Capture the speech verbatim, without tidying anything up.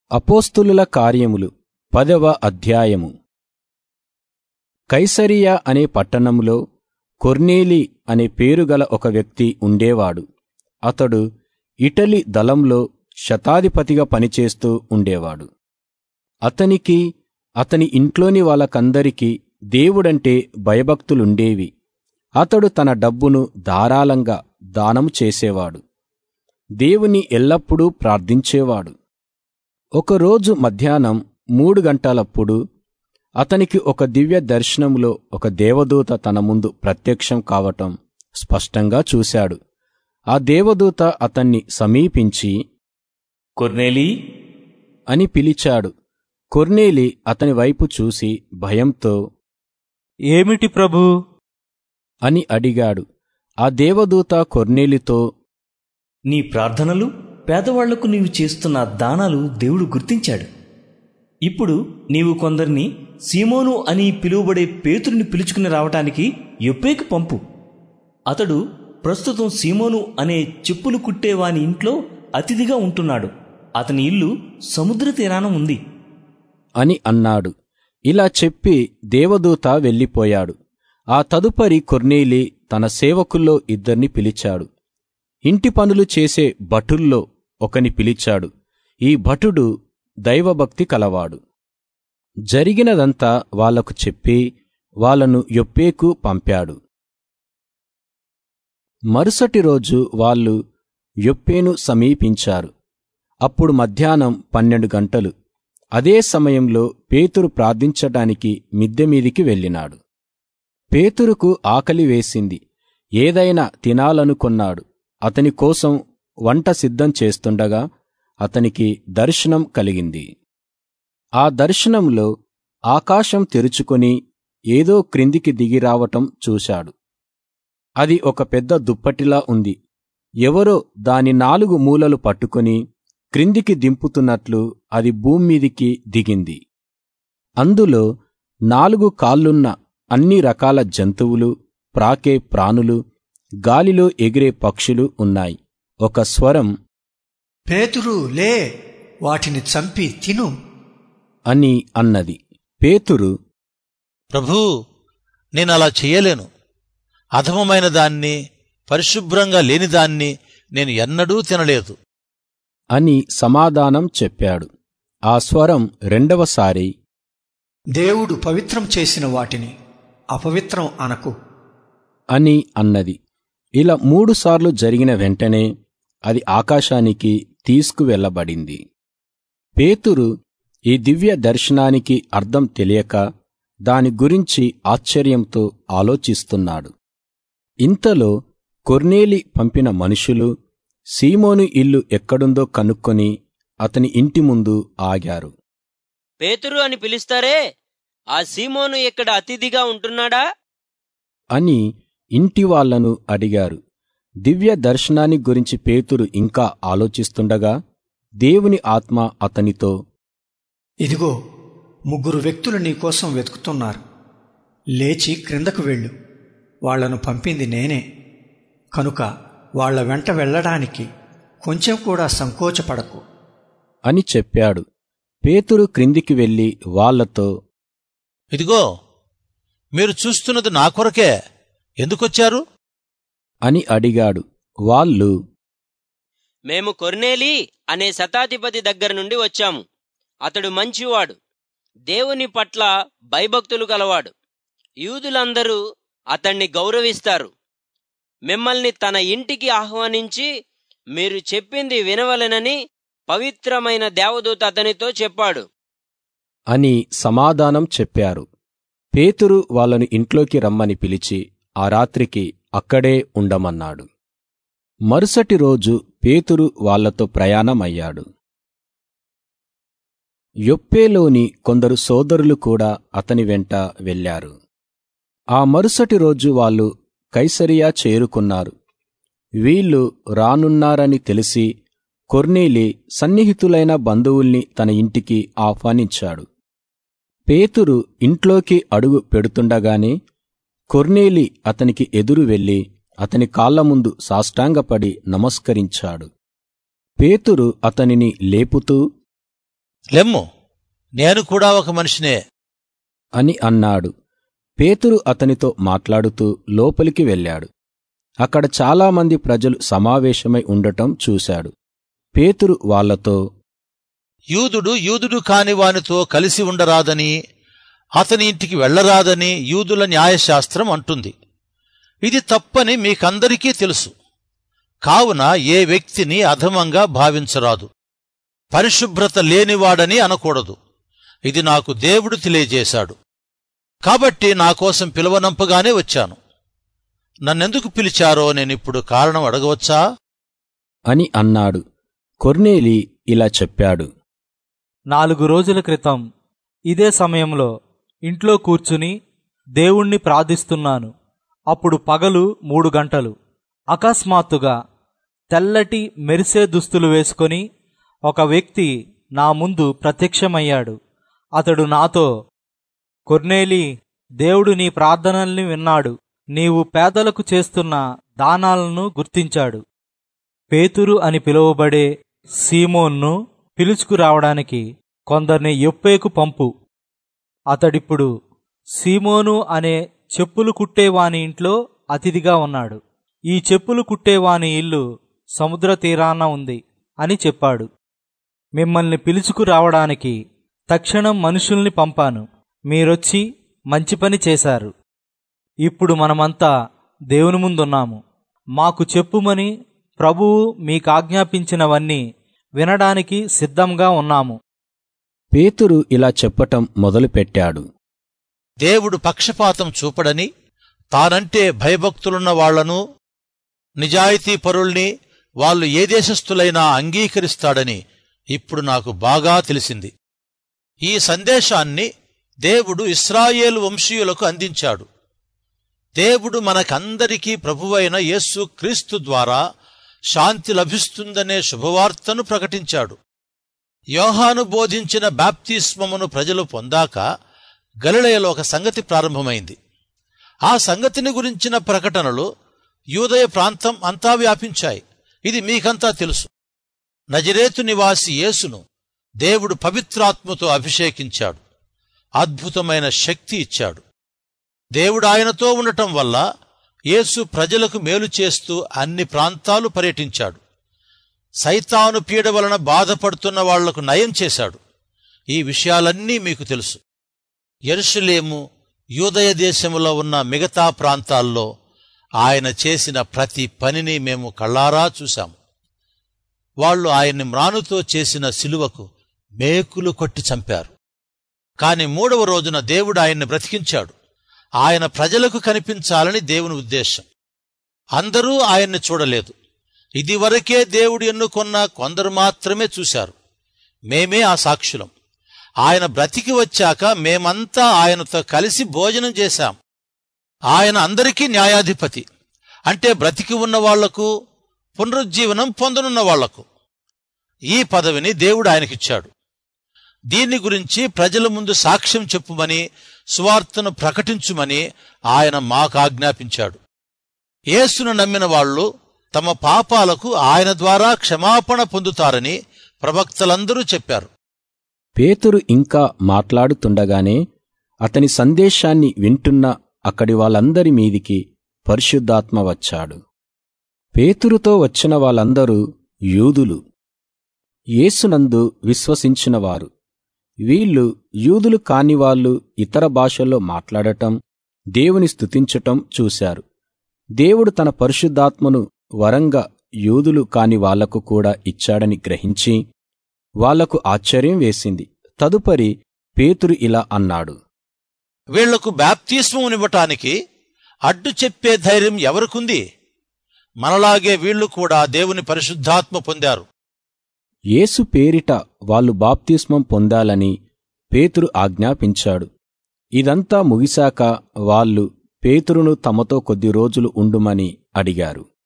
అపోస్తులుల కార్యములు పదవ అధ్యాయము. కైసరియా అనే పట్టణంలో కొర్నేలి అనే పేరుగల ఒక వ్యక్తి ఉండేవాడు. అతడు ఇటలీ దళంలో శతాధిపతిగా పనిచేస్తూ ఉండేవాడు. అతనికి అతని ఇంట్లోని వాళ్ళకందరికీ దేవుడంటే భయభక్తులుండేవి. అతడు తన డబ్బును ధారాళంగా దానము చేసేవాడు. దేవుని ఎల్లప్పుడూ ప్రార్థించేవాడు. ఒకరోజు మధ్యాహ్నం మూడు గంటలప్పుడు అతనికి ఒక దివ్య దర్శనంలో ఒక దేవదూత తన ముందు ప్రత్యక్షం కావటం స్పష్టంగా చూశాడు. ఆ దేవదూత అతన్ని సమీపించి, కొర్నేలీ అని పిలిచాడు. కొర్నేలి అతని వైపు చూసి భయంతో, ఏమిటి ప్రభూ అని అడిగాడు. ఆ దేవదూత కొర్నేలితో, నీ ప్రార్థనలు, పేదవాళ్లకు నీవు చేస్తున్న దానాలు దేవుడు గుర్తించాడు. ఇప్పుడు నీవు కొందరిని సీమోను అని పిలువబడే పేతురుని పిలుచుకుని రావటానికి యొప్పేకు పంపు. అతడు ప్రస్తుతం సీమోను అనే చెప్పులు కుట్టేవాని ఇంట్లో అతిథిగా ఉంటున్నాడు. అతని ఇల్లు సముద్ర తీరాన ఉంది అని అన్నాడు. ఇలా చెప్పి దేవదూత వెళ్ళిపోయాడు. ఆ తదుపరి కొర్నేలి తన సేవకుల్లో ఇద్దరిని పిలిచాడు. ఇంటి పనులు చేసే భటుల్లో ఒకని పిలిచాడు. ఈ భటుడు దైవభక్తి కలవాడు. జరిగినదంతా వాళ్లకు చెప్పి వాళ్లను యొప్పేకు పంపాడు. మరుసటి రోజు వాళ్ళు యొప్పేను సమీపించారు. అప్పుడు మధ్యాహ్నం పన్నెండు గంటలు. అదే సమయంలో పేతురు ప్రార్థించటానికి మిద్దెమీదికి వెళ్ళినాడు. పేతురుకు ఆకలి వేసింది. ఏదైనా తినాలనుకొన్నాడు. అతని కోసం వంట సిద్ధం చేస్తుండగా అతనికి దర్శనం కలిగింది. ఆ దర్శనంలో ఆకాశం తెరుచుకొని ఏదో క్రిందికి దిగిరావటం చూశాడు. అది ఒక పెద్ద దుప్పటిలా ఉంది. ఎవరో దాని నాలుగు మూలలు పట్టుకొని క్రిందికి దింపుతున్నట్లు అది భూమ్మీదికి దిగింది. అందులో నాలుగు కాళ్ళున్న అన్ని రకాల జంతువులు, ప్రాకే ప్రాణులు, గాలిలో ఎగిరే పక్షులు ఉన్నాయి. ఒక స్వరం, పేతురు లే, వాటిని చంపి తిను అని అన్నది. పేతురు, ప్రభూ, నేనలా చెయ్యలేను. అధమమైన దాన్ని, పరిశుభ్రంగా లేనిదాన్ని నేను ఎన్నడూ తినలేదు అని సమాధానం చెప్పాడు. ఆ స్వరం రెండవసారి, దేవుడు పవిత్రం చేసిన వాటిని అపవిత్రం అనకు అని అన్నది. ఇలా మూడుసార్లు జరిగిన వెంటనే అది ఆకాశానికి తీసుకువెళ్లబడింది. పేతురు ఈ దివ్య దర్శనానికి అర్థం తెలియక దాని గురించి ఆశ్చర్యంతో ఆలోచిస్తున్నాడు. ఇంతలో కొర్నేలి పంపిన మనుషులు సీమోను ఇల్లు ఎక్కడుందో కనుక్కొని అతని ఇంటి ముందు ఆగారు. పేతురు అని పిలుస్తారే, ఆ సీమోను ఇక్కడ అతిథిగా ఉంటున్నాడా అని ఇంటివాళ్లను అడిగారు. దివ్య దర్శనాన్ని గురించి పేతురు ఇంకా ఆలోచిస్తుండగా దేవుని ఆత్మ అతనితో, ఇదిగో, ముగ్గురు వ్యక్తులు నీకోసం వెతుకుతున్నారు. లేచి క్రిందకు వెళ్ళు. వాళ్లను పంపింది నేనే. కనుక వాళ్ల వెంట వెళ్లడానికి కొంచెం కూడా సంకోచపడకు అని చెప్పాడు. పేతురు క్రిందికి వెళ్లి వాళ్లతో, ఇదిగో, మీరు చూస్తున్నది నా కొరకే. ఎందుకొచ్చారు అని అడిగాడు. వాళ్ళు, మేము కొర్నేలి అనే శతాధిపతి దగ్గర నుండి వచ్చాము. అతడు మంచివాడు, దేవుని పట్ల భయభక్తులు గలవాడు. యూదులందరూ అతణ్ణి గౌరవిస్తారు. మిమ్మల్ని తన ఇంటికి ఆహ్వానించి మీరు చెప్పింది వినవలెనని పవిత్రమైన దేవదూత అతనితో చెప్పాడు అని సమాధానం చెప్పారు. పేతురు వాళ్ళను ఇంట్లోకి రమ్మని పిలిచి ఆ రాత్రికి అక్కడే ఉండమన్నాడు. మరుసటి రోజు పేతురు వాళ్లతో ప్రయాణమయ్యాడు. యొప్పేలోని కొందరు సోదరులు కూడా అతని వెంట వెళ్లారు. ఆ మరుసటి రోజు వాళ్ళు కైసరియా చేరుకున్నారు. వీళ్లు రానున్నారని తెలిసి కొర్నేలి సన్నిహితులైన బంధువుల్ని తన ఇంటికి ఆహ్వానించాడు. పేతురు ఇంట్లోకి అడుగు పెడుతుండగానే కొర్నేలి అతనికి ఎదురు వెళ్లి అతని కాళ్ల ముందు సాష్టాంగపడి నమస్కరించాడు. పేతురు అతనిని లేపుతూ, లెమ్ము, నేను కూడా ఒక మనిషినే అని అన్నాడు. పేతురు అతనితో మాట్లాడుతూ లోపలికి వెళ్ళాడు. అక్కడ చాలామంది ప్రజలు సమావేశమై ఉండటం చూశాడు. పేతురు వాళ్లతో, యూదుడు యూదుడు కాని వానితో కలిసి ఉండరాదని, అతని ఇంటికి వెళ్లరాదని యూదుల న్యాయశాస్త్రం అంటుంది. ఇది తప్పని మీకందరికీ తెలుసు. కావున ఏ వ్యక్తిని అధమంగా భావించరాదు. పరిశుభ్రత లేనివాడని అనకూడదు. ఇది నాకు దేవుడు తెలియజేశాడు. కాబట్టి నాకోసం పిలువనంపగానే వచ్చాను. నన్నెందుకు పిలిచారో నేనిప్పుడు కారణం అడగవచ్చా అని అన్నాడు. కొర్నేలి ఇలా చెప్పాడు. నాలుగు రోజుల క్రితం ఇదే సమయంలో ఇంట్లో కూర్చుని దేవుణ్ణి ప్రార్థిస్తున్నాను. అప్పుడు పగలు మూడు గంటలు. అకస్మాత్తుగా తెల్లటి మెరిసే దుస్తులు వేసుకొని ఒక వ్యక్తి నా ముందు ప్రత్యక్షమయ్యాడు. అతడు నాతో, కొర్నేలి, దేవుడు నీ ప్రార్థనల్ని విన్నాడు. నీవు పేదలకు చేస్తున్న దానాలను గుర్తించాడు. పేతురు అని పిలువబడే సీమోన్ను పిలుచుకురావడానికి కొందరిని యొప్పేకు పంపు. అతడిప్పుడు సీమోను అనే చెప్పులు కుట్టేవాని ఇంట్లో అతిథిగా ఉన్నాడు. ఈ చెప్పులు కుట్టేవాని ఇల్లు సముద్ర తీరాన ఉంది అని చెప్పాడు. మిమ్మల్ని పిలుచుకురావడానికి తక్షణం మనుషుల్ని పంపాను. మీరొచ్చి మంచి పని చేశారు. ఇప్పుడు మనమంతా దేవుని ముందున్నాము. మాకు చెప్పుమని ప్రభువు మీకాజ్ఞాపించినవన్నీ వినడానికి సిద్ధంగా ఉన్నాము. పేతురు ఇలా చెప్పటం మొదలుపెట్టాడు. దేవుడు పక్షపాతం చూపడని, తానంటే భయభక్తులున్న వాళ్లను, నిజాయితీపరుల్ని వాళ్ళు ఏ దేశస్థులైనా అంగీకరిస్తాడని ఇప్పుడు నాకు బాగా తెలిసింది. ఈ సందేశాన్ని దేవుడు ఇశ్రాయేలు వంశీయులకు అందించాడు. దేవుడు మనకందరికీ ప్రభువైన యేసు క్రీస్తు ద్వారా శాంతి లభిస్తుందనే శుభవార్తను ప్రకటించాడు. యోహాను బోధించిన బాప్తిస్మమును ప్రజలు పొందాక గలిలయలో ఒక సంగతి ప్రారంభమైంది. ఆ సంగతిని గురించిన ప్రకటనలు యూదయ ప్రాంతం అంతా వ్యాపించాయి. ఇది మీకంతా తెలుసు. నజరేతు నివాసి యేసును దేవుడు పవిత్రాత్మతో అభిషేకించాడు. అద్భుతమైన శక్తి ఇచ్చాడు. దేవుడు ఆయనతో ఉండటం వల్ల యేసు ప్రజలకు మేలు చేస్తూ అన్ని ప్రాంతాలు పర్యటించాడు. సైతాను పీడ వలన బాధపడుతున్న వాళ్లకు నయం చేశాడు. ఈ విషయాలన్నీ మీకు తెలుసు. యెరూషలేము, యూదయ దేశములో ఉన్న మిగతా ప్రాంతాల్లో ఆయన చేసిన ప్రతి పనిని మేము కళ్ళారా చూశాము. వాళ్లు ఆయన్ని మ్రానుతో చేసిన శిలువకు మేకులు కొట్టి చంపారు. కాని మూడవ రోజున దేవుడు ఆయన్ని బ్రతికించాడు. ఆయన ప్రజలకు కనిపించాలని దేవుని ఉద్దేశం. అందరూ ఆయన్ని చూడలేదు. ఇదివరకే దేవుడు ఎన్నుకొన్న కొందరు మాత్రమే చూశారు. మేమే ఆ సాక్షులం. ఆయన బ్రతికి వచ్చాక మేమంతా ఆయనతో కలిసి భోజనం చేశాం. ఆయన అందరికీ న్యాయాధిపతి, అంటే బ్రతికి ఉన్న వాళ్లకు, పునరుజ్జీవనం పొందనున్న వాళ్లకు. ఈ పదవిని దేవుడు ఆయనకిచ్చాడు. దీన్ని గురించి ప్రజల ముందు సాక్ష్యం చెప్పుమని, సువార్తను ప్రకటించుమని ఆయన మాకు ఆజ్ఞాపించాడు. యేసును నమ్మిన వాళ్లు తమ పాపాలకు ఆయన ద్వారా క్షమాపణ పొందుతారని ప్రవక్తలందరూ చెప్పారు. పేతురు ఇంకా మాట్లాడుతుండగానే అతని సందేశాన్ని వింటున్న అక్కడి వాళ్ళందరి మీదికి పరిశుద్ధాత్మ వచ్చాడు. పేతురుతో వచ్చిన వాళ్ళందరూ యూదులు, యేసునందు విశ్వసించినవారు. వీళ్ళు యూదులు కానివాళ్లు ఇతర భాషల్లో మాట్లాడటం, దేవుని స్తుతించటం చూశారు. దేవుడు తన పరిశుద్ధాత్మను వరంగా యూదులు కాని వాళ్లకు కూడా ఇచ్చాడని గ్రహించి వాళ్లకు ఆశ్చర్యం వేసింది. తదుపరి పేతురు ఇలా అన్నాడు. వీళ్లకు బాప్తిస్మమునివ్వటానికి అడ్డు చెప్పే ధైర్యం ఎవరికుంది? మనలాగే వీళ్లు కూడా దేవుని పరిశుద్ధాత్మ పొందారు. యేసు పేరిట వాళ్ళు బాప్తిస్మం పొందాలని పేతురు ఆజ్ఞాపించాడు. ఇదంతా ముగిశాక వాళ్ళు పేతురును తమతో కొద్ది రోజులు ఉండుమని అడిగారు.